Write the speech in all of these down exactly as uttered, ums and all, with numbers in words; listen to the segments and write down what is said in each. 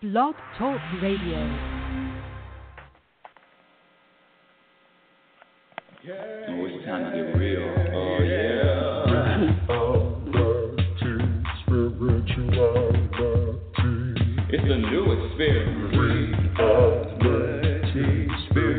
Blog Talk Radio. Oh, it's time to get real. Oh, yeah. It's the new experience. Reality,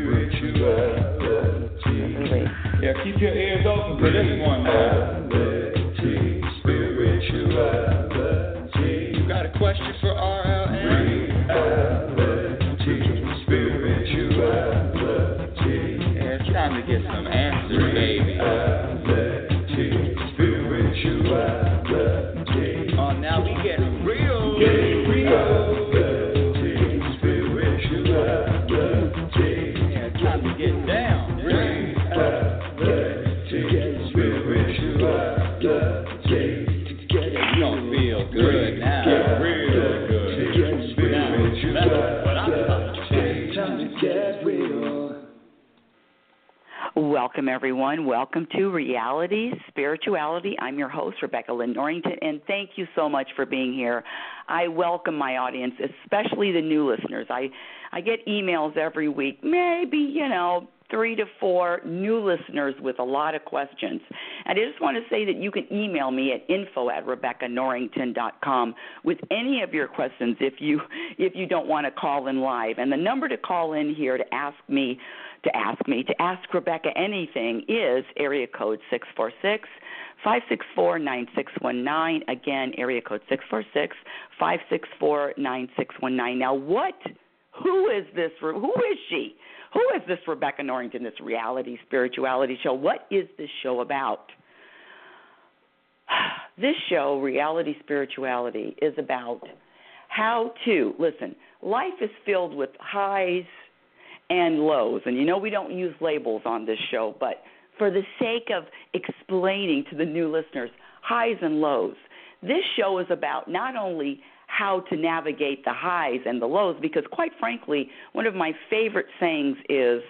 spirituality. Yeah, keep your ears open for this one now. Reality, spirituality. You got a question for R L N? Reality, spirituality. Yeah, it's time to get some answers, baby. Reality, spirituality. Oh, now we getting real. Getting real. Reality, spirituality. Yeah, it's time to get down. Reality, spirituality. Yeah, you don't feel good now. Real good. Now, that's what I'm talking about. Time to get real. Welcome, everyone. Welcome to Reality Spirituality. I'm your host, Rebecca Lynn Norrington, and thank you so much for being here. I welcome my audience, especially the new listeners. I, I get emails every week, maybe, you know, three to four new listeners with a lot of questions. And I just want to say that you can email me at info at rebecca norrington dot com with any of your questions if you if you don't want to call in live. And the number to call in here to ask me to ask me to ask Rebecca anything is area code six four six, five six four, nine six one nine. Again, area code six four six, five six four, nine six one nine. Now, what? Who is this? Who is she? Who is this Rebecca Norrington, this reality spirituality show? What is this show about? This show, Reality Spirituality, is about how to, listen, life is filled with highs and lows. And you know we don't use labels on this show, but for the sake of explaining to the new listeners, highs and lows, this show is about not only how to navigate the highs and the lows, because quite frankly, one of my favorite sayings is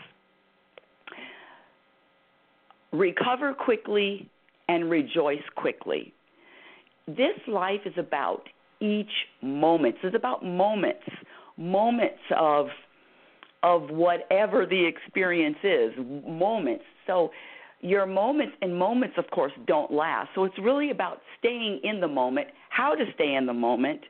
recover quickly and rejoice quickly. This life is about each moment. It's about moments, moments of of whatever the experience is, moments. So your moments and moments, of course, don't last. So it's really about staying in the moment, how to stay in the moment,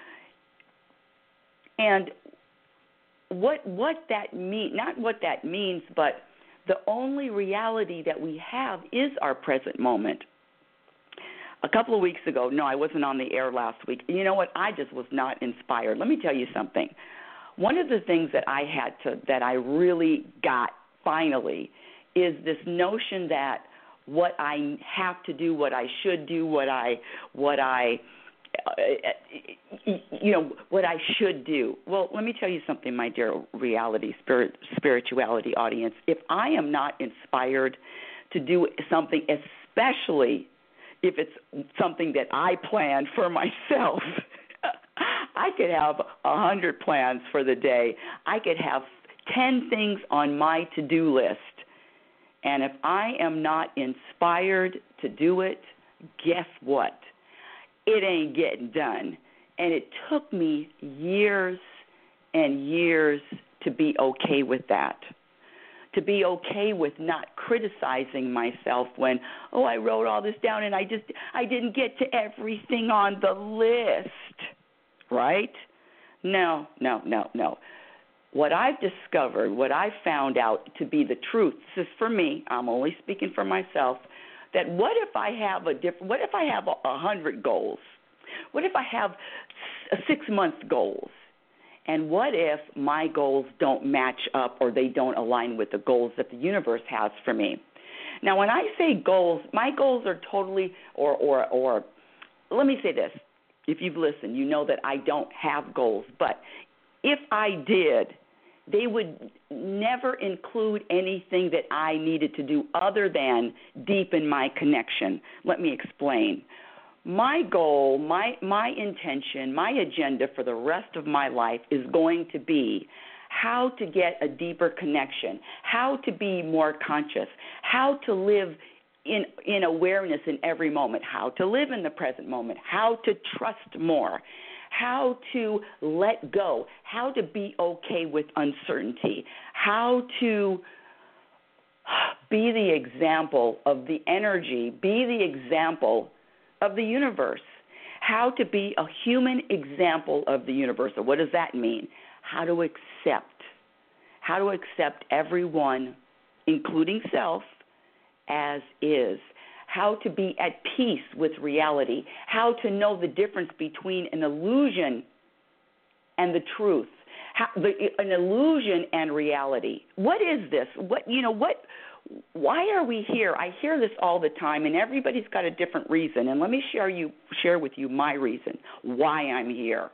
and what what that mean, not what that means, but the only reality that we have is our present moment. A couple of weeks ago, no, I wasn't on the air last week. You know what? I just was not inspired. Let me tell you something. One of the things that I had to, that I really got finally is this notion that what I have to do, what I should do, what I, what I, you know, what I should do. Well, let me tell you something, my dear reality, spirit, spirituality audience. If I am not inspired to do something, especially if it's something that I plan for myself, I could have a hundred plans for the day. I could have ten things on my to-do list. And if I am not inspired to do it, guess what? It ain't getting done. And it took me years and years to be okay with that, to be okay with not criticizing myself when, oh, I wrote all this down and I just, I didn't get to everything on the list, right? No, no, no, no. What I've discovered, what I've found out to be the truth, this is for me, I'm only speaking for myself, that what if I have a different, what if I have a, a hundred goals? What if I have a six-month goals? And what if my goals don't match up or they don't align with the goals that the universe has for me? Now, when I say goals, my goals are totally, or, or, or let me say this. If you've listened, you know that I don't have goals. But if I did, they would never include anything that I needed to do other than deepen my connection. Let me explain. My goal, my my intention, my agenda for the rest of my life is going to be how to get a deeper connection, how to be more conscious, how to live in in awareness in every moment, how to live in the present moment, how to trust more, how to let go, how to be okay with uncertainty, how to be the example of the energy, be the example of the universe, how to be a human example of the universe. So what does that mean? How to accept, how to accept everyone, including self, as is. How to be at peace with reality, how to know the difference between an illusion and the truth, how, the, an illusion and reality. What is this? What you know? What? Why are we here? I hear this all the time, and everybody's got a different reason. And let me share you share with you my reason why I'm here.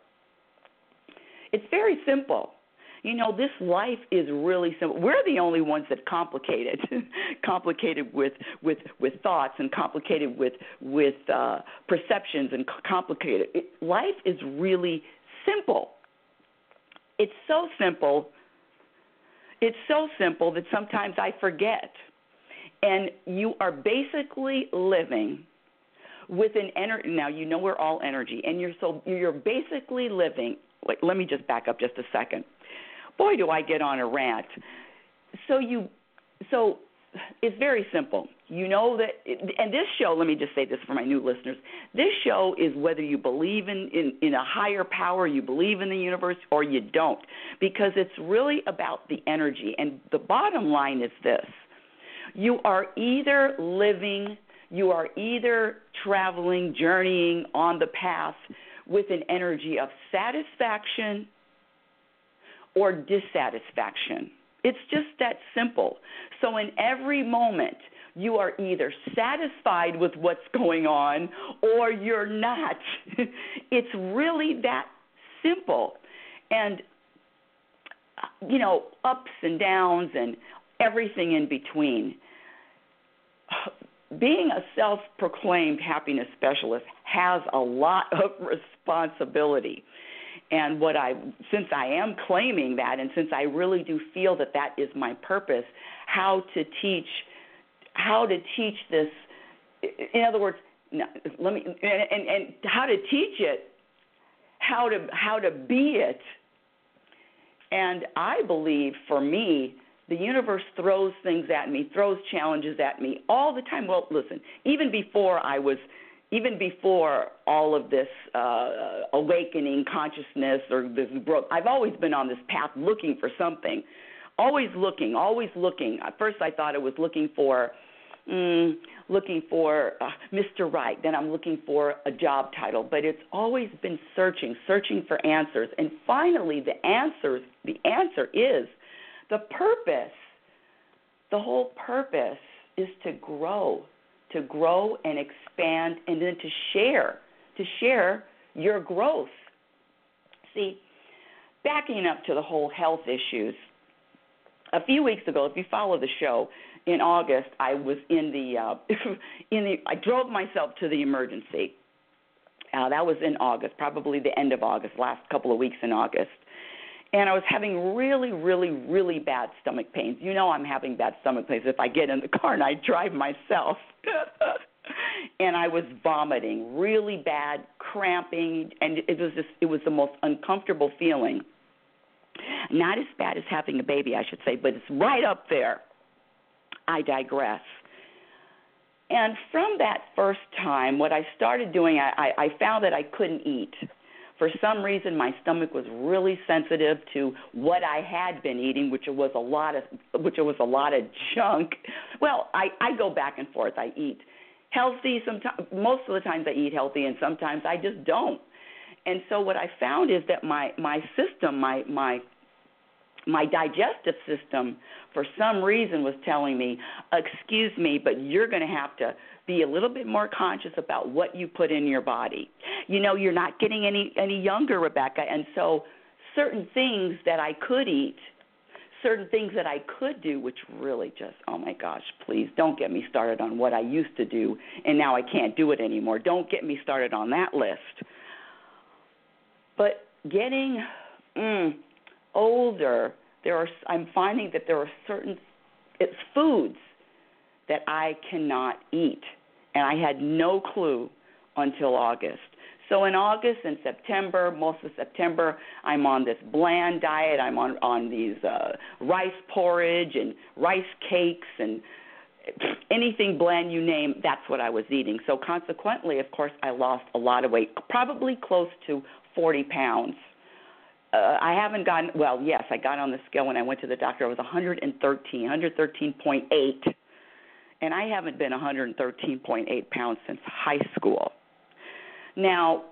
It's very simple. You know, this life is really simple. We're the only ones that complicate it, complicated with, with, with thoughts and complicated with, with uh, perceptions and complicated. It, life is really simple. It's so simple. It's so simple that sometimes I forget. And you are basically living with an energy. Now, you know we're all energy, and you're so you're basically living. Wait, let me just back up just a second. Boy, do I get on a rant. So you, so it's very simple. You know that, and this show, let me just say this for my new listeners, this show is whether you believe in, in, in a higher power, you believe in the universe, or you don't, because it's really about the energy. And the bottom line is this. You are either living, you are either traveling, journeying on the path with an energy of satisfaction or dissatisfaction. It's just that simple. So in every moment, you are either satisfied with what's going on or you're not. It's really that simple. And, you know, ups and downs and everything in between. Being a self-proclaimed happiness specialist has a lot of responsibility. And what I, since I am claiming that, and since I really do feel that that is my purpose, how to teach, how to teach this. In other words, no, let me, and, and, and how to teach it, how to how to be it. And I believe, for me, the universe throws things at me, throws challenges at me all the time. Well, listen, even before I was. Even before all of this uh, awakening consciousness or this growth, I've always been on this path looking for something, always looking, always looking. At first I thought I was looking for mm, looking for uh, Mister Right. Then I'm looking for a job title. But it's always been searching, searching for answers. And finally the answers, the answer is the purpose. The whole purpose is to grow. to grow and expand, and then to share, to share your growth. See, backing up to the whole health issues, a few weeks ago, if you follow the show, in August, I was in the, uh, in the, I drove myself to the emergency. Uh, that was in August, probably the end of August, last couple of weeks in August. And I was having really, really, really bad stomach pains. You know I'm having bad stomach pains if I get in the car and I drive myself. And I was vomiting, really bad, cramping, and it was just, it was the most uncomfortable feeling. Not as bad as having a baby, I should say, but it's right up there. I digress. And from that first time, what I started doing, I, I, I found that I couldn't eat. For some reason, my stomach was really sensitive to what I had been eating, which was a lot of, which was a lot of junk. Well, I, I go back and forth. I eat healthy. Sometimes, most of the times, I eat healthy, and sometimes I just don't. And so, what I found is that my my system, my my my digestive system, for some reason, was telling me, "Excuse me, but you're going to have to be a little bit more conscious about what you put in your body. You know, you're not getting any, any younger, Rebecca, and so certain things that I could eat, certain things that I could do, which really just, oh, my gosh, please don't get me started on what I used to do, and now I can't do it anymore. Don't get me started on that list. But getting mm, older, there are, I'm finding that there are certain it's foods that I cannot eat, and I had no clue until August. So in August and September, most of September, I'm on this bland diet. I'm on, on these uh, rice porridge and rice cakes and anything bland you name, that's what I was eating. So consequently, of course, I lost a lot of weight, probably close to forty pounds. Uh, I haven't gotten, well, yes, I got on the scale when I went to the doctor. I was one hundred thirteen, one hundred thirteen point eight, and I haven't been one hundred thirteen point eight pounds since high school. Now,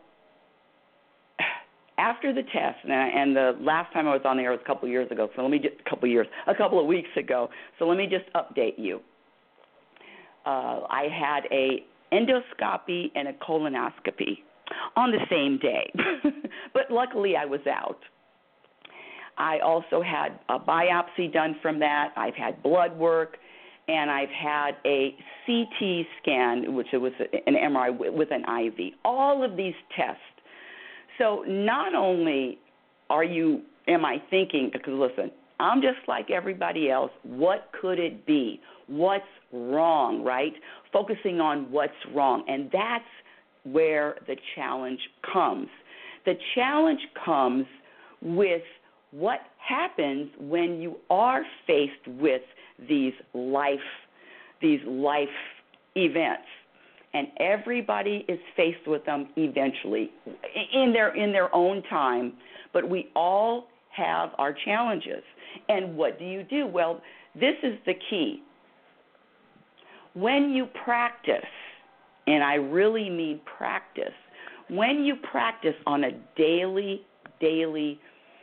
after the test, and the last time I was on the air was a couple of years ago, so let me just, a couple of years, a couple of weeks ago, so let me just update you. Uh, I had a endoscopy and a colonoscopy on the same day, but luckily I was out. I also had a biopsy done from that. I've had blood work, and I've had a C T scan, which was an M R I with an I V. All of these tests. So not only are you, am I thinking, because listen, I'm just like everybody else. What could it be? What's wrong, right? Focusing on what's wrong. And that's where the challenge comes. The challenge comes with what happens when you are faced with these life, these life events. And everybody is faced with them eventually in their in their own time, but we all have our challenges. And what do you do? Well, this is the key. When you practice, and I really mean practice, when you practice on a daily, daily,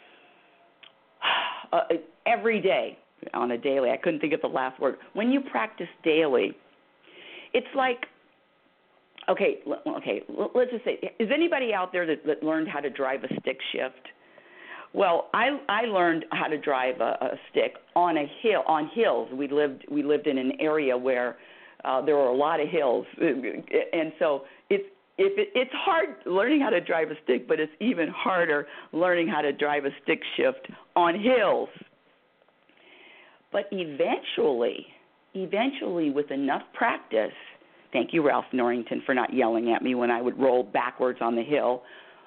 uh, every day, on a daily, I couldn't think of the last word. When you practice daily, it's like, okay, okay, let's just say, is anybody out there that, that learned how to drive a stick shift? Well, I I learned how to drive a, a stick on a hill, on hills. We lived we lived in an area where uh, there were a lot of hills, and so it's if it, it's hard learning how to drive a stick, but it's even harder learning how to drive a stick shift on hills. But eventually, eventually, with enough practice, thank you, Ralph Norrington, for not yelling at me when I would roll backwards on the hill.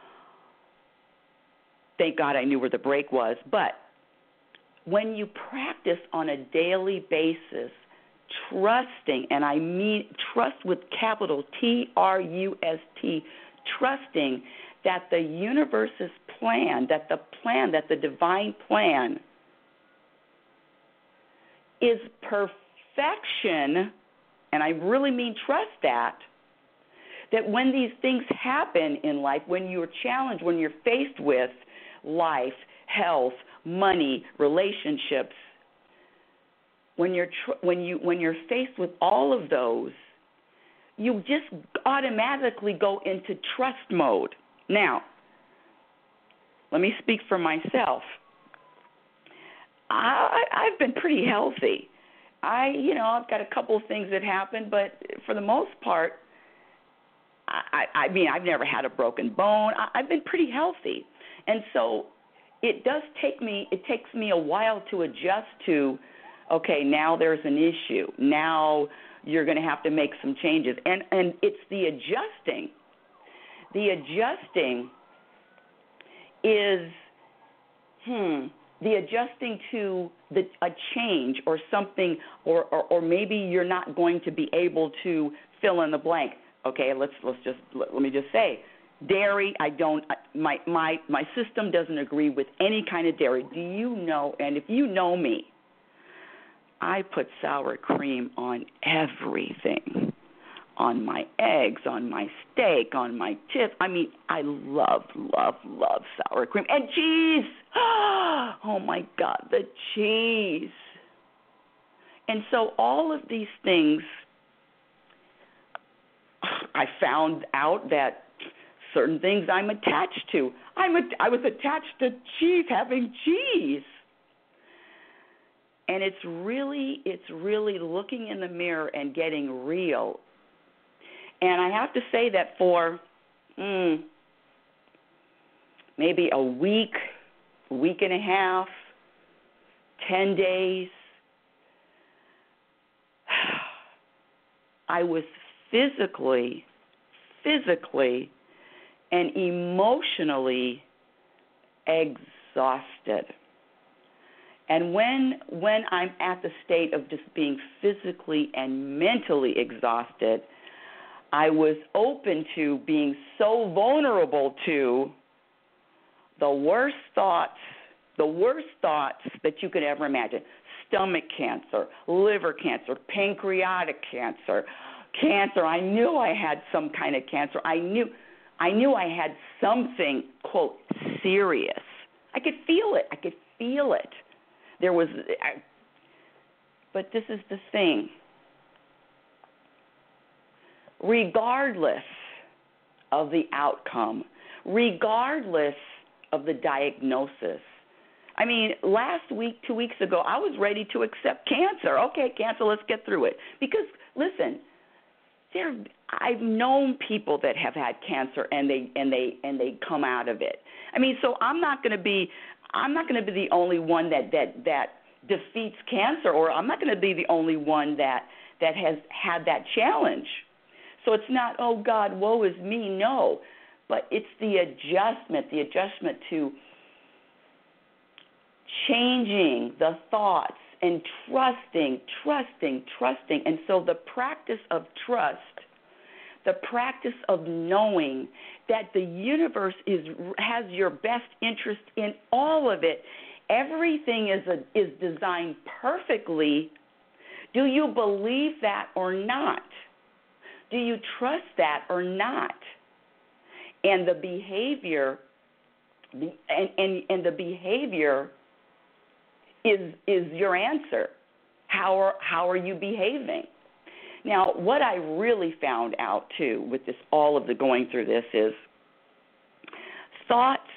Thank God I knew where the brake was. But when you practice on a daily basis, trusting, and I mean trust with capital T R U S T, trusting that the universe's plan, that the plan, that the divine plan is perfection, and I really mean trust that, that when these things happen in life, when you're challenged, when you're faced with life, health, money, relationships, when you're tr- when you when you're faced with all of those, you just automatically go into trust mode. Now, let me speak for myself. I, I've been pretty healthy. I, you know, I've got a couple of things that happened, but for the most part, I, I mean, I've never had a broken bone. I, I've been pretty healthy. And so it does take me, it takes me a while to adjust to, okay, now there's an issue. Now you're going to have to make some changes. And, and it's the adjusting. The adjusting is, hmm, the adjusting to the, a change or something, or, or, or maybe you're not going to be able to fill in the blank. Okay, let's let's just let, let me just say, dairy. I don't. My my my system doesn't agree with any kind of dairy. Do you know? And if you know me, I put sour cream on everything, on my eggs, on my steak, on my chips. I mean, I love love love sour cream and cheese. Oh my God, the cheese. And so all of these things, I found out that certain things I'm attached to. I'm a, I was attached to cheese, having cheese. And it's really, it's really looking in the mirror and getting real. And I have to say that for mm, maybe a week, week and a half, ten days, I was physically, physically and emotionally exhausted. And when when I'm at the state of just being physically and mentally exhausted, I was open to being so vulnerable to the worst thoughts, the worst thoughts that you could ever imagine. Stomach cancer, liver cancer, pancreatic cancer, cancer. I knew I had some kind of cancer. I knew I knew I had something, quote, serious. I could feel it. I could feel it. There was, I, but this is the thing. Regardless of the outcome, regardless of the diagnosis, I mean, last week, two weeks ago, I was ready to accept cancer. Okay, cancer, let's get through it. Because, listen, there, I've known people that have had cancer and they and they and they come out of it. I mean, so I'm not going to be I'm not going to be the only one that, that, that defeats cancer, or I'm not going to be the only one that, that has had that challenge. So it's not, oh, God, woe is me. No, but it's the adjustment, the adjustment to changing the thoughts and trusting, trusting, trusting. And so the practice of trust, the practice of knowing that the universe is has your best interest in all of it. Everything is a, is designed perfectly. Do you believe that or not? Do you trust that or not? And the behavior, the, and, and, and the behavior is is your answer. How are how are you behaving? Now, what I really found out, too, with this, all of the going through this is thoughts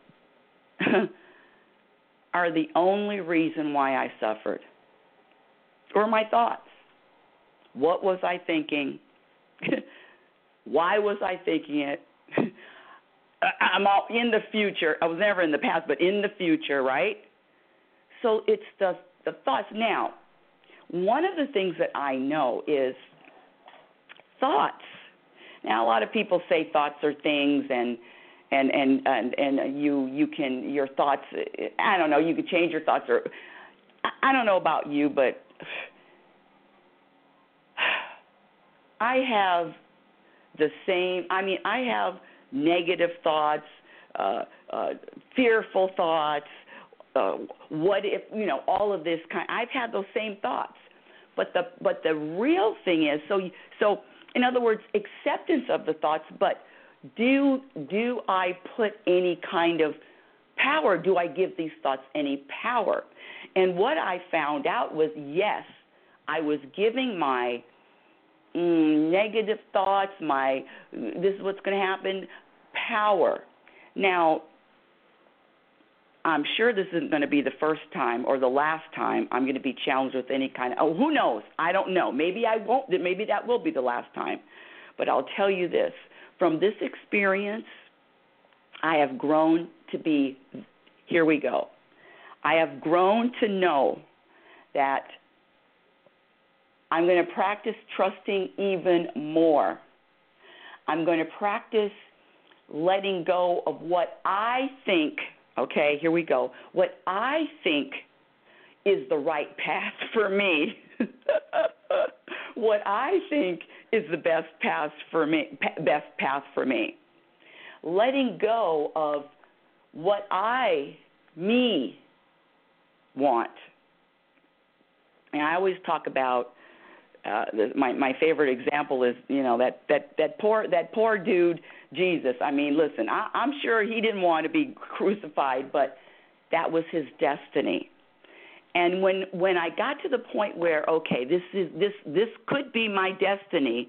are the only reason why I suffered, or my thoughts. What was I thinking? Why was I thinking it? I'm all in the future. I was never in the past, but in the future, right? So it's the the thoughts. Now, one of the things that I know is thoughts. Now, a lot of people say thoughts are things, and and and and, and you you can your thoughts. I don't know. You can change your thoughts, or I don't know about you, but I have the same. I mean, I have negative thoughts, uh, uh, fearful thoughts. Uh, what if, you know, all of this kind, I've had those same thoughts. But the but the real thing is, so so in other words, acceptance of the thoughts, but do do I put any kind of power? Do I give these thoughts any power? And what I found out was, yes, I was giving my mm, negative thoughts, my this is what's going to happen, power. Now, I'm sure this isn't going to be the first time or the last time I'm going to be challenged with any kind of, oh, who knows? I don't know. Maybe I won't. Maybe that will be the last time. But I'll tell you this. From this experience, I have grown to be, here we go. I have grown to know that I'm going to practice trusting even more. I'm going to practice letting go of what I think. Okay, here we go. What I think is the right path for me. What I think is the best path for me, best path for me. Letting go of what I, me, want. And I always talk about uh, the, my my favorite example is, you know, that that that poor that poor dude Jesus. I mean, listen, I, I'm sure he didn't want to be crucified, but that was his destiny. And when when I got to the point where, okay, this is this this could be my destiny,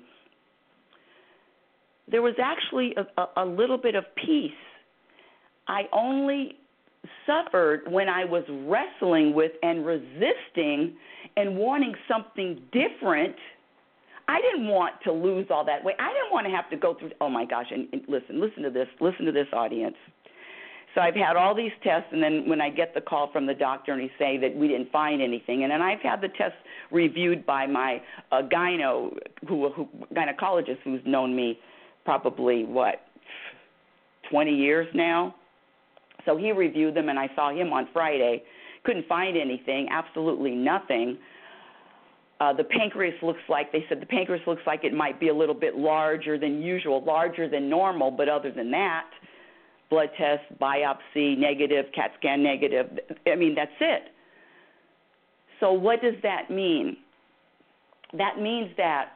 there was actually a, a, a little bit of peace. I only suffered when I was wrestling with and resisting and wanting something different. I didn't want to lose all that weight. I didn't want to have to go through, oh, my gosh, and, and listen, listen to this, listen to this, audience. So I've had all these tests, and then when I get the call from the doctor and he say that we didn't find anything, and then I've had the tests reviewed by my uh, gyno, who, who, gynecologist who's known me probably, what, twenty years now. So he reviewed them, and I saw him on Friday. Couldn't find anything, absolutely nothing. Uh, the pancreas looks like, they said the pancreas looks like it might be a little bit larger than usual, larger than normal, but other than that, blood test, biopsy, negative, CAT scan negative. I mean, that's it. So what does that mean? That means that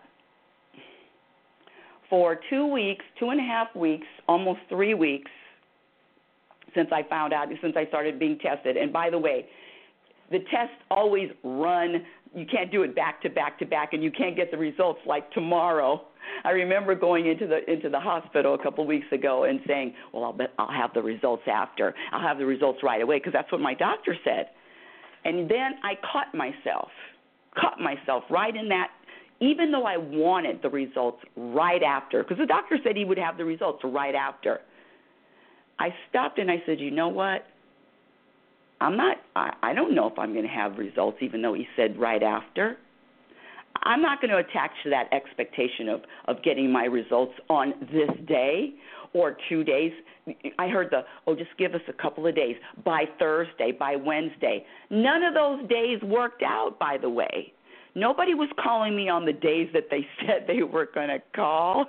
for two weeks, two and a half weeks, almost three weeks, since I found out, since I started being tested. And by the way, the tests always run. You can't do it back to back to back, and you can't get the results like tomorrow. I remember going into the into the hospital a couple of weeks ago and saying, well, I'll bet I'll have the results after. I'll have the results right away, because that's what my doctor said. And then I caught myself, caught myself right in that, even though I wanted the results right after, because the doctor said he would have the results right after. I stopped and I said, you know what? I'm not, I, I don't know if I'm going to have results, even though he said right after. I'm not going to attach to that expectation of, of getting my results on this day or two days. I heard the, oh, just give us a couple of days, by Thursday, by Wednesday. None of those days worked out, by the way. Nobody was calling me on the days that they said they were going to call.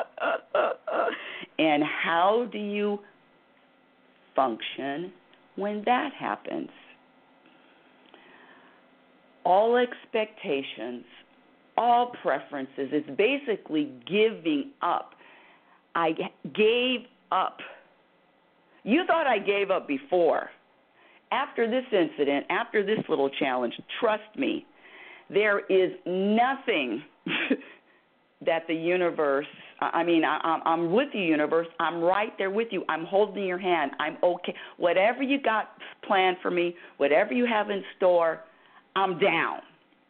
And how do you function when that happens? All expectations, all preferences is basically giving up. I gave up. You thought I gave up before. After this incident, after this little challenge, trust me, there is nothing that the universe, I mean, I, I'm with you, universe. I'm right there with you. I'm holding your hand. I'm okay. Whatever you got planned for me, whatever you have in store, I'm down.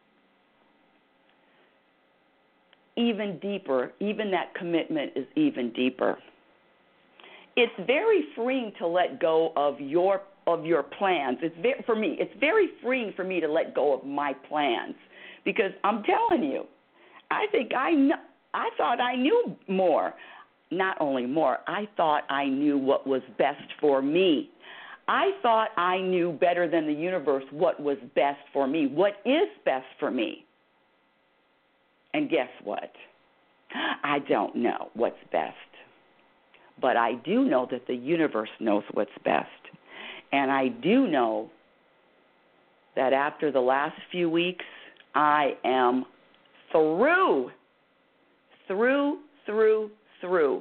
Even deeper, even that commitment is even deeper. It's very freeing to let go of your of your plans. It's very, for me, it's very freeing for me to let go of my plans, because I'm telling you, I think I know, I thought I knew more. Not only more, I thought I knew what was best for me. I thought I knew better than the universe what was best for me, what is best for me. And guess what? I don't know what's best. But I do know that the universe knows what's best. And I do know that after the last few weeks, I am through, through, through, through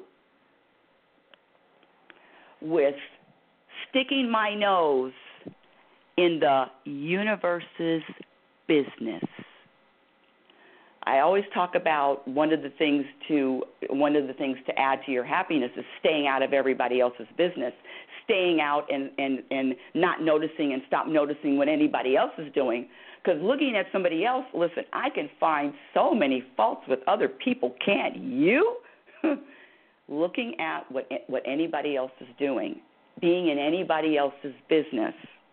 with sticking my nose in the universe's business. I always talk about one of the things to one of the things to add to your happiness is staying out of everybody else's business, staying out and, and, and not noticing and stop noticing what anybody else is doing. Because looking at somebody else, listen, I can find so many faults with other people, can't you? Looking at what what anybody else is doing, being in anybody else's business.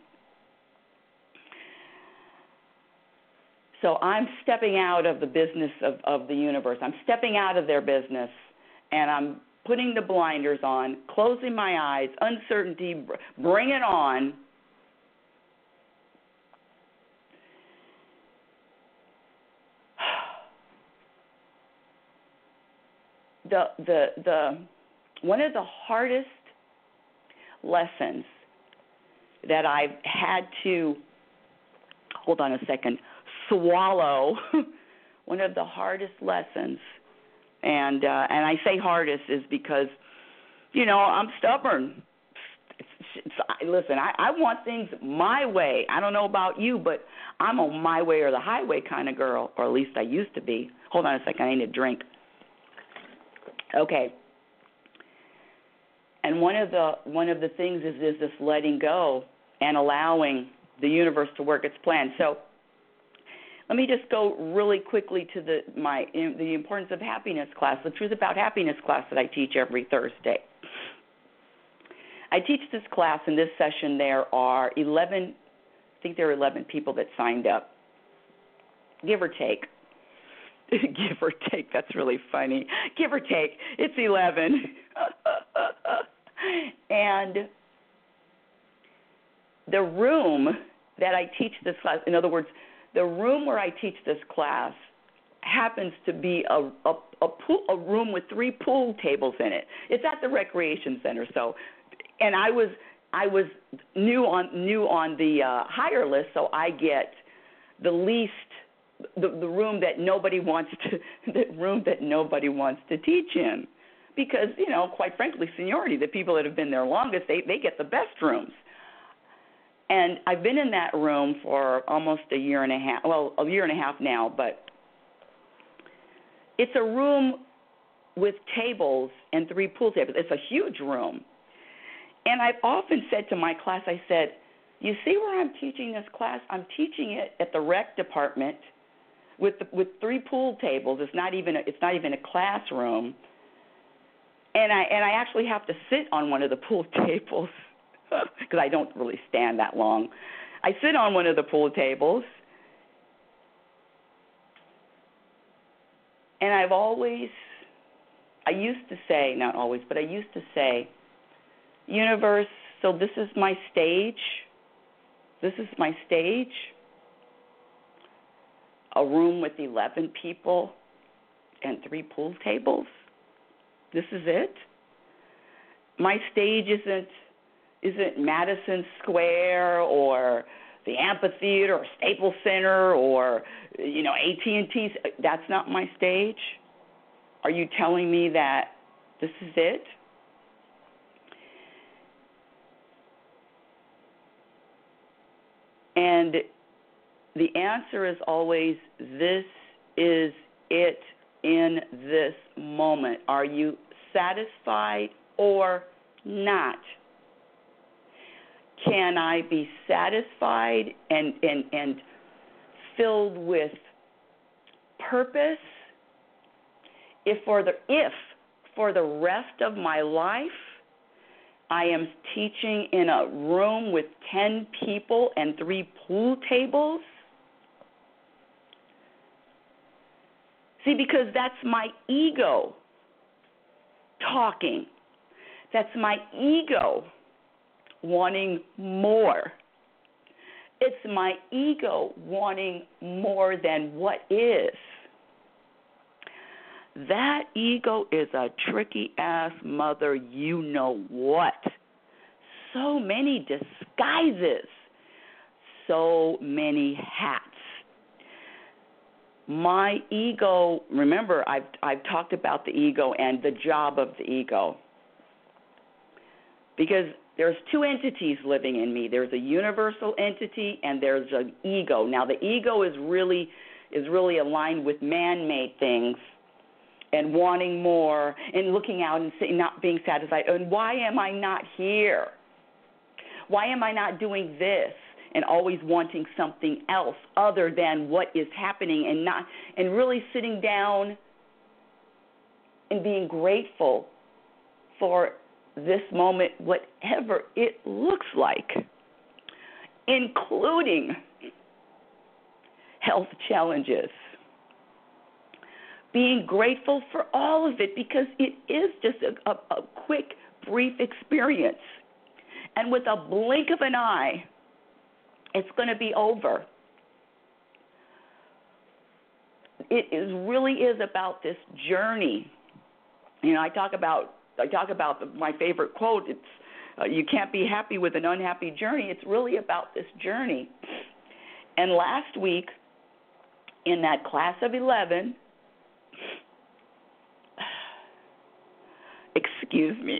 So I'm stepping out of the business of, of the universe. I'm stepping out of their business, and I'm putting the blinders on, closing my eyes, uncertainty, bring it on. The, the, the, one of the hardest lessons that I've had to, hold on a second, swallow, one of the hardest lessons, and uh, and I say hardest is because, you know, I'm stubborn. It's, it's, listen, I, I want things my way. I don't know about you, but I'm a my way or the highway kind of girl, or at least I used to be. Hold on a second, I need a drink. Okay. And one of the one of the things is is this letting go and allowing the universe to work its plan. So let me just go really quickly to the my in, the importance of happiness class, the Truth About Happiness class that I teach every Thursday. I teach this class. In this session, there are eleven, I think there are eleven people that signed up, give or take. Give or take, that's really funny. Give or take, it's eleven. And the room that I teach this class, in other words, the room where I teach this class happens to be a a, a, pool, a room with three pool tables in it. It's at the recreation center. So, and I was I was new on new on the uh, higher list, so I get the least the the room that nobody wants to the room that nobody wants to teach in, because you know, quite frankly, seniority. The people that have been there longest, they they get the best rooms. And I've been in that room for almost a year and a half. Well, a year and a half now, but it's a room with tables and three pool tables. It's a huge room. And I've often said to my class, I said, you see where I'm teaching this class? I'm teaching it at the rec department with the, with three pool tables. It's not even a, it's not even a classroom. And I and I actually have to sit on one of the pool tables because I don't really stand that long. I sit on one of the pool tables, and I've always, I used to say, not always, but I used to say, universe, so this is my stage. This is my stage. A room with eleven people and three pool tables. This is it. My stage isn't isn't Madison Square or the amphitheater or Staples Center or, you know, A T and T. That's not my stage. Are you telling me that this is it? And the answer is always, this is it in this moment. Are you satisfied or not? Can I be satisfied and, and, and filled with purpose if for the if for the rest of my life I am teaching in a room with ten people and three pool tables? See, because that's my ego talking. That's my ego wanting more. It's my ego wanting more than what is. That ego is a tricky-ass mother, you know what. So many disguises, so many hats. My ego, remember, I've I've talked about the ego and the job of the ego. Because there's two entities living in me. There's a universal entity and there's an ego. Now the ego is really is really aligned with man-made things and wanting more and looking out and say, not being satisfied. And why am I not here? Why am I not doing this? And always wanting something else other than what is happening, and not and really sitting down and being grateful for this moment, whatever it looks like, including health challenges. Being grateful for all of it, because it is just a, a, a quick, brief experience. And with a blink of an eye, it's going to be over. It is really is about this journey. You know, I talk about I talk about my favorite quote. It's uh, you can't be happy with an unhappy journey. It's really about this journey. And last week, in that class of eleven, excuse me.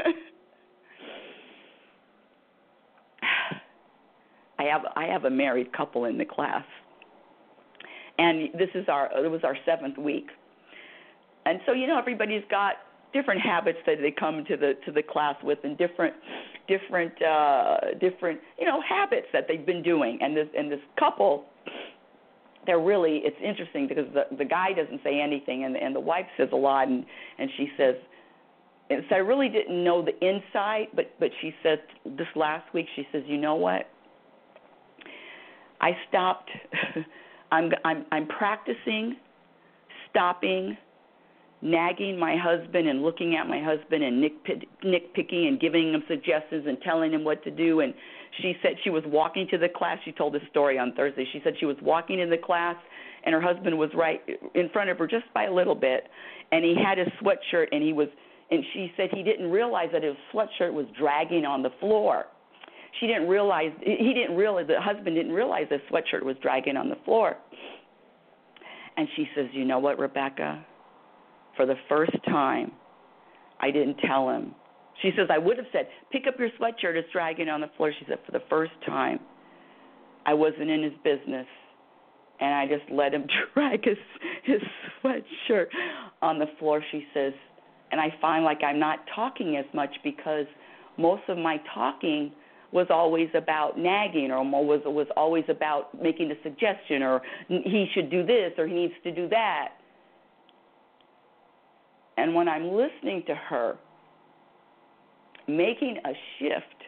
I have I have a married couple in the class, and this is our it was our seventh week, and so you know everybody's got different habits that they come to the to the class with, and different different uh, different you know habits that they've been doing, and this and this couple, they're really it's interesting because the the guy doesn't say anything, and and the wife says a lot, and and she says. And so I really didn't know the inside, but but she said this last week. She says, you know what? I stopped. I'm I'm I'm practicing stopping nagging my husband and looking at my husband and nitpick, nitpicking and giving him suggestions and telling him what to do. And she said she was walking to the class. She told this story on Thursday. She said she was walking in the class, and her husband was right in front of her just by a little bit, and he had his sweatshirt, and he was, and she said he didn't realize that his sweatshirt was dragging on the floor. She didn't realize, he didn't realize, the husband didn't realize the sweatshirt was dragging on the floor. And she says, you know what, Rebecca? For the first time, I didn't tell him. She says, I would have said, pick up your sweatshirt, it's dragging on the floor. She said, for the first time, I wasn't in his business, and I just let him drag his, his sweatshirt on the floor, she says. And I find like I'm not talking as much because most of my talking was always about nagging, or was, was always about making a suggestion, or he should do this, or he needs to do that. And when I'm listening to her, making a shift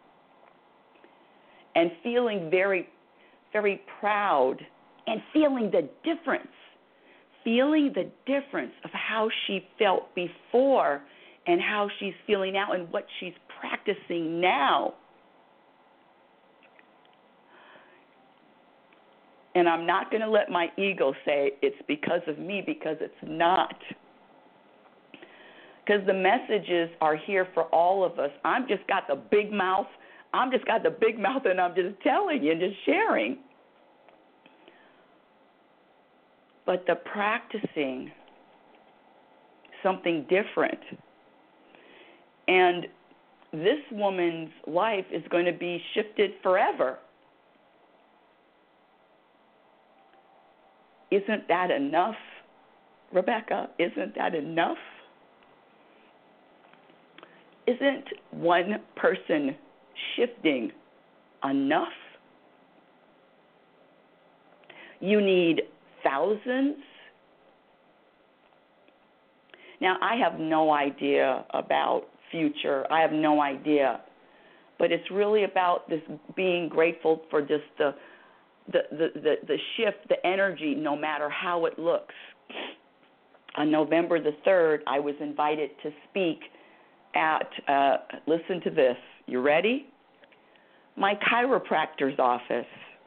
and feeling very, very proud and feeling the difference, feeling the difference of how she felt before and how she's feeling now and what she's practicing now. And I'm not going to let my ego say it's because of me, because it's not. Because the messages are here for all of us. I've just got the big mouth. I'm just got the big mouth, and I'm just telling you and just sharing. But the practicing something different. And this woman's life is going to be shifted forever. Isn't that enough, Rebecca? Isn't that enough? Isn't one person shifting enough? You need thousands. Now, I have no idea about future. I have no idea. But it's really about this being grateful for just the the, the, the, the shift, the energy, no matter how it looks. On November the third, I was invited to speak at, uh, listen to this, you ready? My chiropractor's office.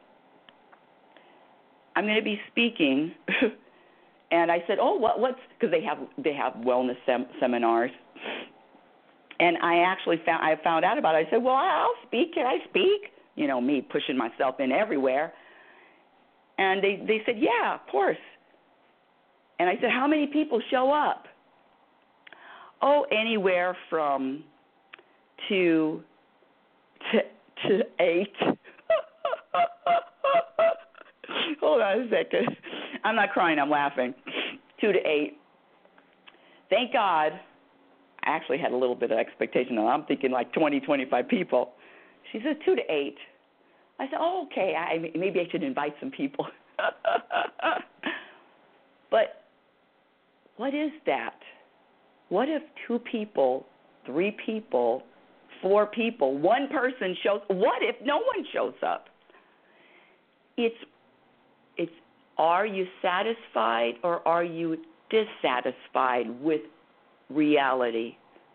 I'm going to be speaking, and I said, oh, what, what's, because they have they have wellness sem- seminars, and I actually found I found out about it. I said, well, I'll speak. Can I speak? You know, me pushing myself in everywhere. And they, they said, yeah, of course. And I said, how many people show up? Oh, anywhere from two to, to eight. Hold on a second. I'm not crying, I'm laughing. Two to eight. Thank God. I actually had a little bit of expectation. I'm thinking like twenty, twenty-five people. She said two to eight. I said, oh, okay, I, maybe I should invite some people. But what is that? What if two people, three people, four people, one person shows, what if no one shows up? It's, it's, are you satisfied or are you dissatisfied with reality?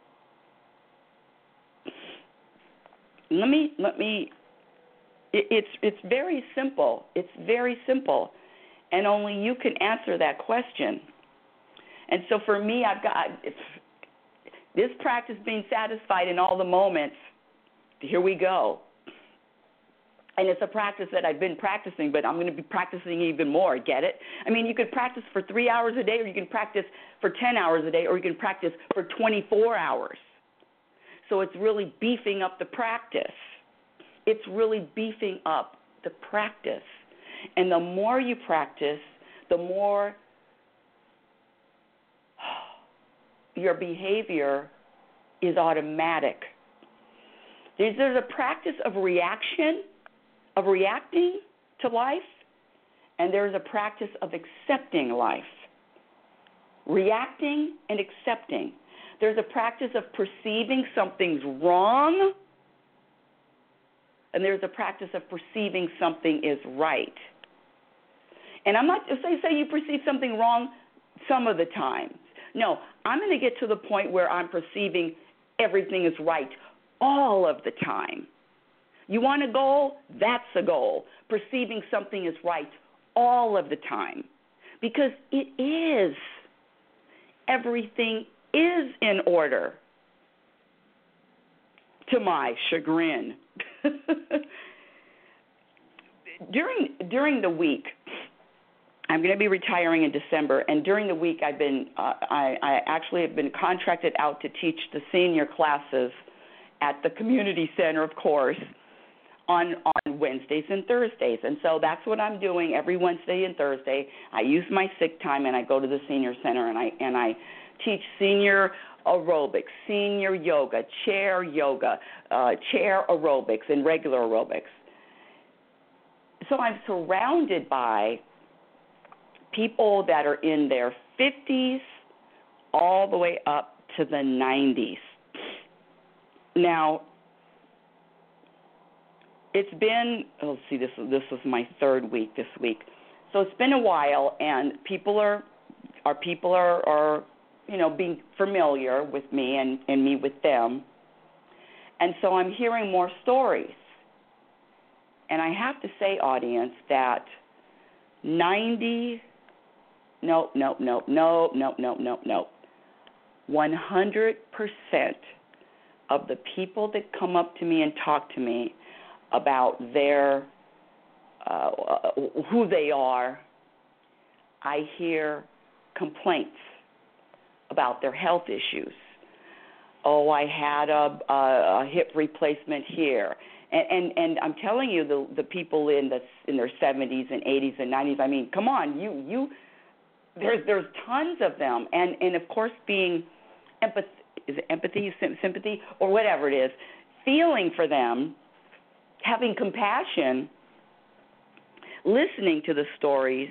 Let me, let me, it, it's, it's very simple. It's very simple. And only you can answer that question. And so for me, I've got it's, this practice being satisfied in all the moments. Here we go. And it's a practice that I've been practicing, but I'm going to be practicing even more. Get it? I mean, you could practice for three hours a day, or you can practice for ten hours a day, or you can practice for twenty-four hours. So it's really beefing up the practice. It's really beefing up the practice. And the more you practice, the more your behavior is automatic. There's, there's a practice of reaction, of reacting to life, and there's a practice of accepting life. Reacting and accepting. There's a practice of perceiving something's wrong, and there's a practice of perceiving something is right. And I'm not, say, say you perceive something wrong some of the time. No, I'm going to get to the point where I'm perceiving everything is right all of the time. You want a goal? That's a goal. Perceiving something is right all of the time. Because it is. Everything is in order. To my chagrin. during during the week, I'm going to be retiring in December, and during the week, I've been uh, I, I actually have been contracted out to teach the senior classes at the community center, of course, on on Wednesdays and Thursdays, and so that's what I'm doing every Wednesday and Thursday. I use my sick time, and I go to the senior center, and I and I teach senior aerobics, senior yoga, chair yoga, uh, chair aerobics, and regular aerobics. So I'm surrounded by people that are in their fifties all the way up to the nineties. Now, it's been, oh, let's see, this, this was my third week this week. So it's been a while, and people are, our people are, are, you know, being familiar with me and, and me with them. And so I'm hearing more stories. And I have to say, audience, that ninety, no, no, no, no, no, no, no, no, one hundred percent of the people that come up to me and talk to me about their, uh, who they are, I hear complaints about their health issues. Oh, I had a, a, a hip replacement here. And, and and I'm telling you, the the people in the in their seventies and eighties and nineties. I mean, come on, you you. There's there's tons of them, and and of course being empathy, is it empathy, sympathy, or whatever it is, feeling for them, having compassion, listening to the stories.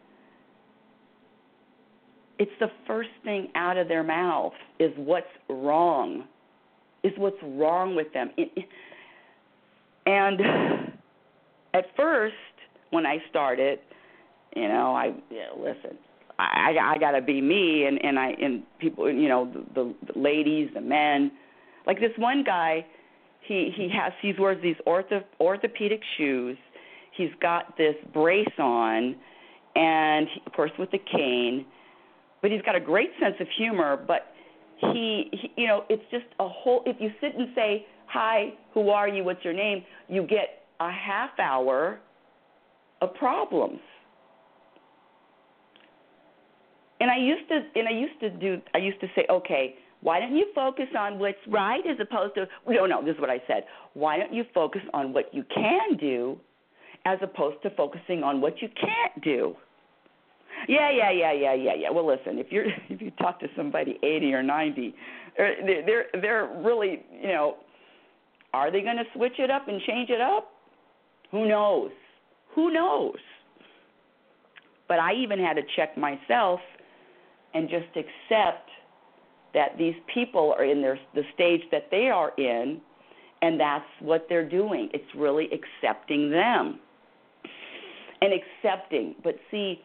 It's the first thing out of their mouth is what's wrong, is what's wrong with them. It, it, And at first, when I started, you know, I yeah, listen. I, I, I got to be me, and, and I and people, you know, the, the ladies, the men. Like this one guy, he he has he wears these ortho, orthopedic shoes. He's got this brace on, and he, of course with the cane. But he's got a great sense of humor. But he, he, you know, it's just a whole. If you sit and say, hi, who are you, what's your name, you get a half hour of problems. And I used to and I used to do I used to say, okay, why don't you focus on what's right as opposed to no, no, this is what I said. Why don't you focus on what you can do as opposed to focusing on what you can't do? Yeah, yeah, yeah, yeah, yeah, yeah. Well, listen, if you're if you talk to somebody eighty or ninety, they're they're, they're really, you know, are they going to switch it up and change it up? Who knows? Who knows? But I even had to check myself and just accept that these people are in their, the stage that they are in, and that's what they're doing. It's really accepting them. And accepting. But see,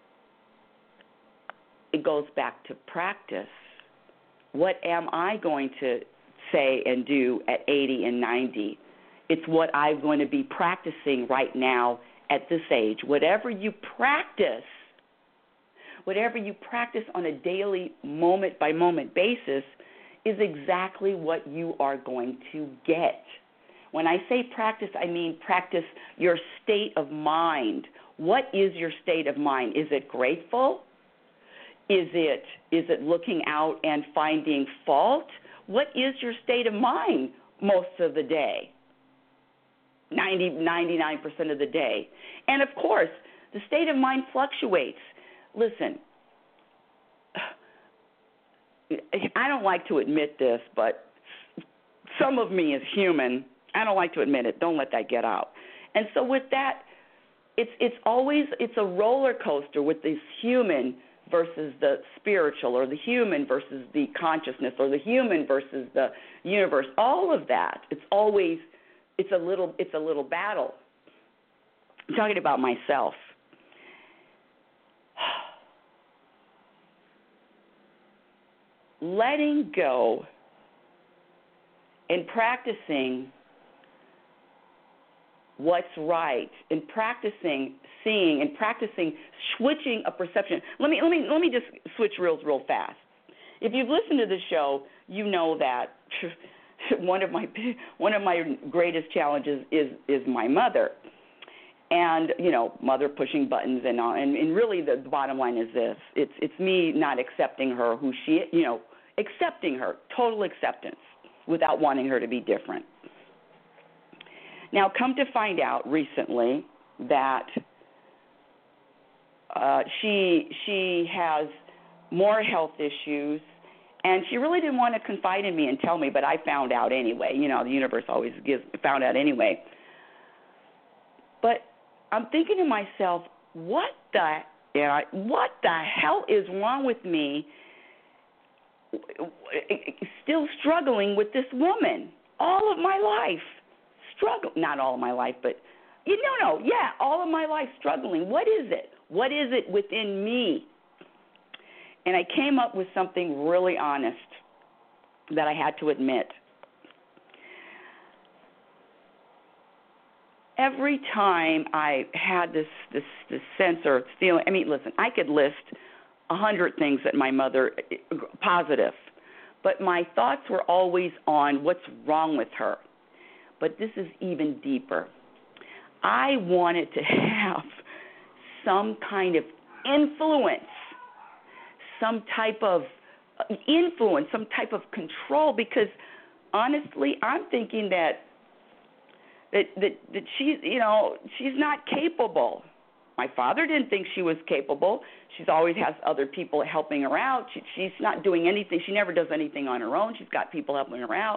it goes back to practice. What am I going to say and do at eighty and ninety? It's what I'm going to be practicing right now at this age. Whatever you practice, whatever you practice on a daily, moment-by-moment basis is exactly what you are going to get. When I say practice, I mean practice your state of mind. What is your state of mind? Is it grateful? Is it is it looking out and finding fault? What is your state of mind most of the day? ninety, ninety-nine percent of the day. And, of course, the state of mind fluctuates. Listen, I don't like to admit this, but some of me is human. I don't like to admit it. Don't let that get out. And so with that, it's it's always it's a roller coaster with this human versus the spiritual, or the human versus the consciousness, or the human versus the universe. All of that. It's always it's a little it's a little battle. I'm talking about myself. letting go and practicing what's right, and practicing seeing, and practicing switching a perception. Let me let me let me just switch real real fast. If you've listened to the show, you know that one of my one of my greatest challenges is is my mother, and you know, mother pushing buttons and all. And, and really, the, the bottom line is this: it's it's me not accepting her who she, you know, accepting her, total acceptance, without wanting her to be different. Now, come to find out recently that uh, she she has more health issues, and she really didn't want to confide in me and tell me, but I found out anyway. You know, the universe always gives found out anyway. But I'm thinking to myself, what the you know, what the hell is wrong with me? Still struggling with this woman all of my life. Struggle, not all of my life, but you know, no, yeah, all of my life struggling. What is it? What is it within me? And I came up with something really honest that I had to admit. Every time I had this this this sense or feeling, I mean, listen, I could list a hundred things that my mother positive, but my thoughts were always on what's wrong with her. But this is even deeper. I wanted to have some kind of influence, some type of influence, some type of control, because honestly, I'm thinking that that that, that she's, you know, she's not capable. My father didn't think she was capable. She's always has other people helping her out. She, she's not doing anything. She never does anything on her own. She's got people helping her out.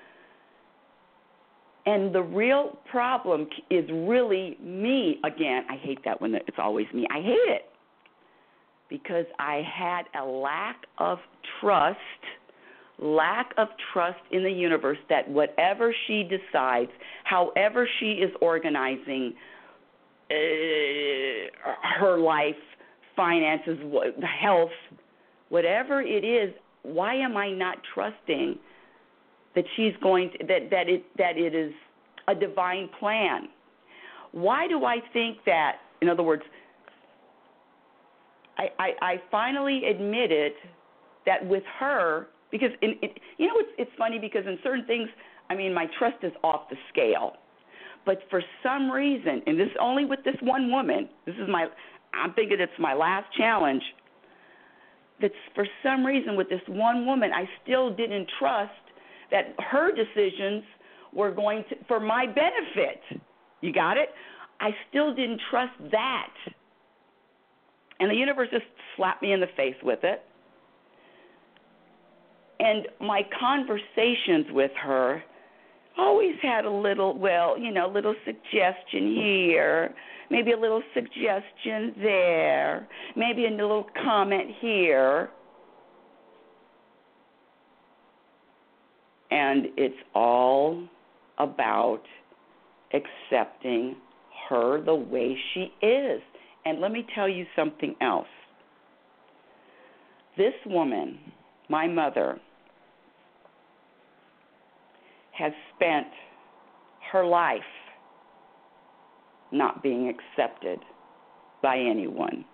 And the real problem is really me. Again, I hate that when it's always me. I hate it because I had a lack of trust, lack of trust in the universe that whatever she decides, however she is organizing uh, her life, finances, health, whatever it is, why am I not trusting that she's going to, that, that it that it is a divine plan? Why do I think that, in other words, I, I, I finally admitted that with her, because, in, it, you know, it's, it's funny because in certain things, I mean, my trust is off the scale. But for some reason, and this is only with this one woman, this is my, I'm thinking it's my last challenge, that for some reason with this one woman, I still didn't trust that her decisions were going to, for my benefit. You got it? I still didn't trust that. And the universe just slapped me in the face with it. And my conversations with her always had a little, well, you know, little suggestion here, maybe a little suggestion there, maybe a little comment here. And it's all about accepting her the way she is. And let me tell you something else. This woman, my mother, has spent her life not being accepted by anyone.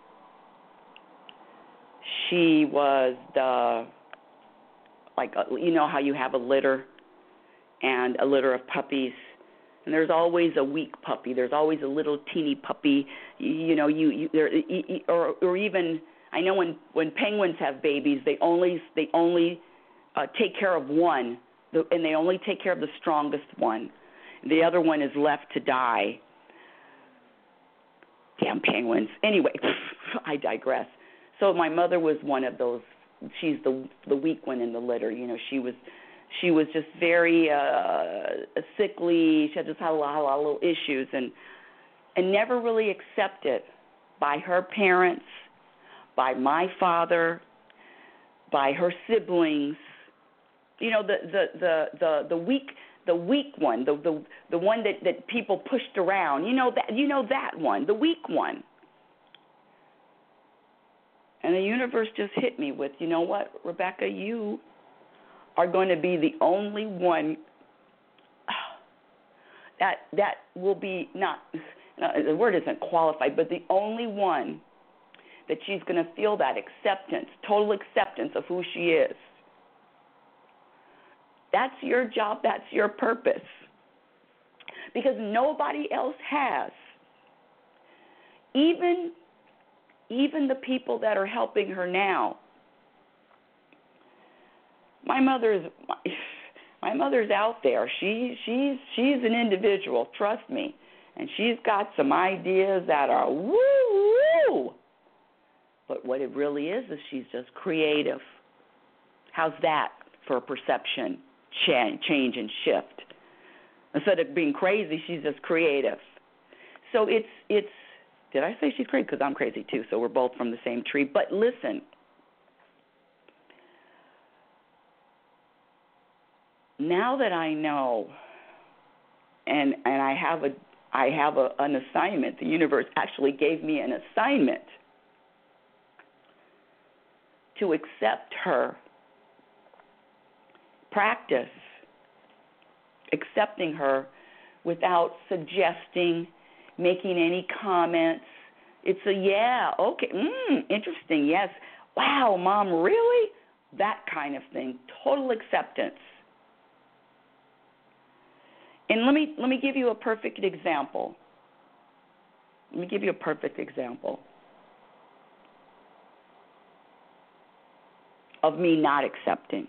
She was the Like, a, you know how you have a litter and a litter of puppies, and there's always a weak puppy. There's always a little teeny puppy. You, you know, you, you there, or or even I know when, when penguins have babies, they only they only uh, take care of one, and they only take care of the strongest one. The other one is left to die. Damn penguins. Anyway, I digress. So my mother was one of those. She's the the weak one in the litter. You know, she was she was just very uh, sickly. She had just had a lot, a lot of little issues, and and never really accepted by her parents, by my father, by her siblings. You know, the the the the, the weak the weak one, the the the one that, that people pushed around. You know that you know that one, the weak one. And the universe just hit me with, you know what, Rebecca, you are going to be the only one that that will be not, the word isn't qualified, but the only one that she's going to feel that acceptance, total acceptance of who she is. That's your job. That's your purpose. Because nobody else has. Even, even the people that are helping her now. My mother's, my mother's out there. She, she's, she's an individual. Trust me, and she's got some ideas that are woo woo. But what it really is is she's just creative. How's that for a perception change and shift? Instead of being crazy, she's just creative. So it's, it's did I say she's crazy? Because I'm crazy too, so we're both from the same tree. But listen, now that I know, and and I have a I have a, an assignment, the universe actually gave me an assignment to accept her, practice accepting her without suggesting, making any comments. It's a, yeah, okay, mm, interesting, yes. Wow, Mom, really? That kind of thing, total acceptance. And let me let me give you a perfect example. Let me give you a perfect example of me not accepting.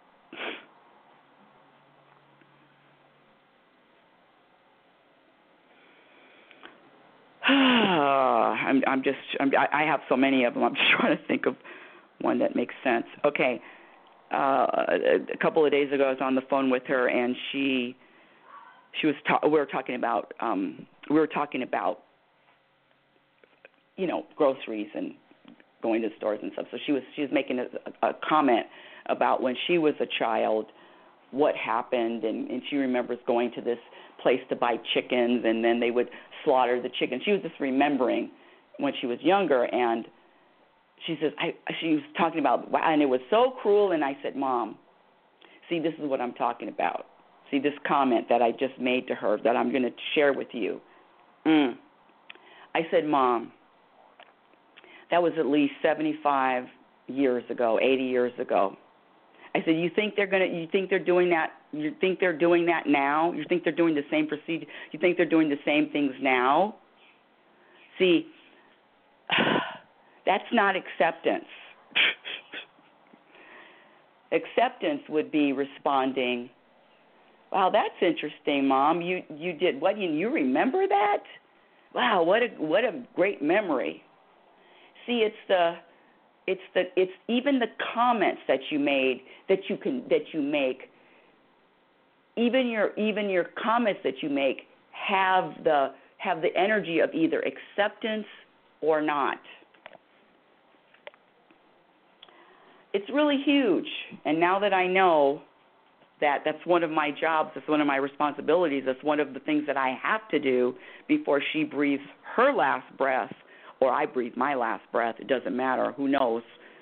I'm, I'm just, I'm, I have so many of them. I'm just trying to think of one that makes sense. Okay, uh, a couple of days ago, I was on the phone with her, and she, she was, ta- we were talking about, um, we were talking about, you know, groceries and going to stores and stuff. So she was, she was making a, a comment about when she was a child, what happened, and, and she remembers going to this place to buy chickens, and then they would slaughter the chickens. She was just remembering when she was younger, and she says, I, she was talking about, and it was so cruel, and I said, Mom, see, this is what I'm talking about. See, this comment that I just made to her that I'm going to share with you. Mm. I said, Mom, that was at least seventy-five years ago, eighty years ago. I said, you think they're gonna? You think they're doing that? You think they're doing that now? You think they're doing the same procedure? You think they're doing the same things now? See, that's not acceptance. Acceptance would be responding, wow, that's interesting, Mom. You you did what? You you remember that? Wow, what a what a great memory. See, it's the It's the it's even the comments that you made that you can that you make. Even your even your comments that you make have the have the energy of either acceptance or not. It's really huge. And now that I know that that's one of my jobs, that's one of my responsibilities, that's one of the things that I have to do before she breathes her last breath, or I breathe my last breath, it doesn't matter, who knows.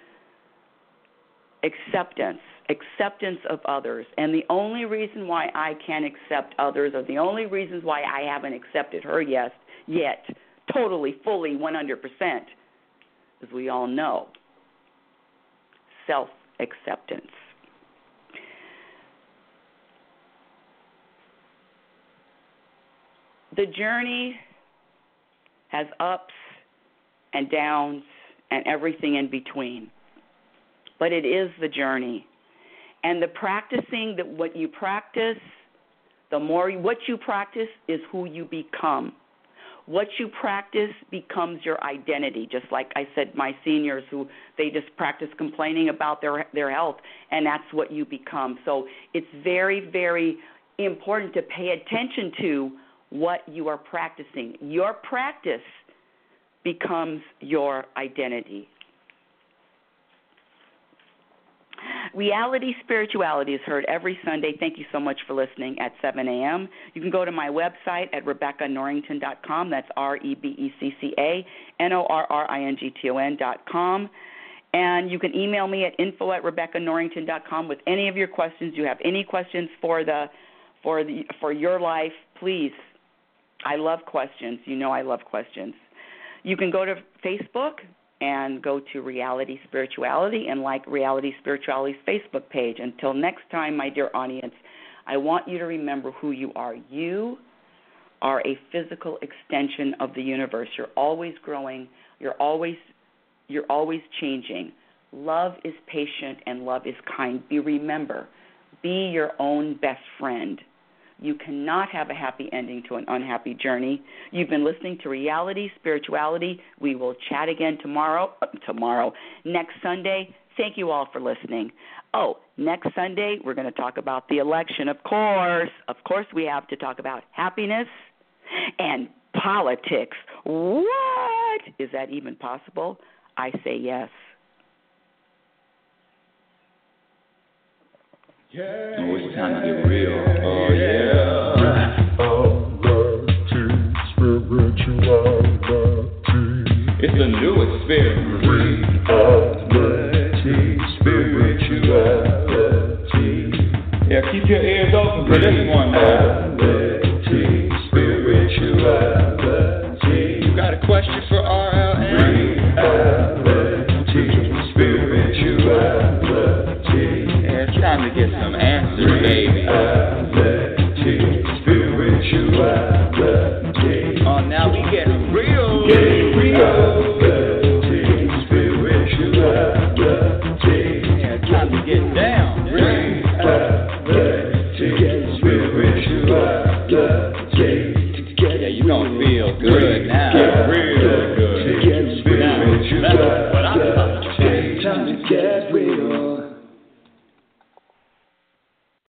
Acceptance, acceptance of others. And the only reason why I can't accept others, or the only reasons why I haven't accepted her yet, yet totally, fully, one hundred percent, as we all know, self-acceptance. The journey has ups and downs and everything in between. But it is the journey. And the practicing, that what you practice, the more what you practice is who you become. What you practice becomes your identity. Just like I said, my seniors who they just practice complaining about their their health, and that's what you become. So it's very, very important to pay attention to what you are practicing. Your practice becomes your identity. Reality Spirituality is heard every Sunday. Thank you so much for listening at seven a.m. You can go to my website at rebecca norrington dot com. That's R E B E C C A N O R R I N G T O N dot com. And you can email me at info at rebecca norrington dot com with any of your questions. You have any questions for the for the for your life, please. I love questions. You know I love questions. You can go to Facebook and go to Reality Spirituality and like Reality Spirituality's Facebook page. Until next time, my dear audience, I want you to remember who you are. You are a physical extension of the universe. You're always growing. You're always you're always changing. Love is patient and love is kind. Be remember, be your own best friend. You cannot have a happy ending to an unhappy journey. You've been listening to Reality Spirituality. We will chat again tomorrow. Uh, tomorrow, next Sunday. Thank you all for listening. Oh, next Sunday we're going to talk about the election. Of course, of course, we have to talk about happiness and politics. What? Is that even possible? I say yes. Yeah, oh, it's time to get real. Oh, yeah. It's the new experience. Reality, spirituality. Yeah, keep your ears open for this one now. Reality, spirituality. You got a question for R L N? Reality, spirituality. Yeah, it's time to get some answers, baby. Reality, spirituality. Oh, now we getting real. Getting real. Reality, spirituality. Yeah, it's time to get down. Reality, spirituality.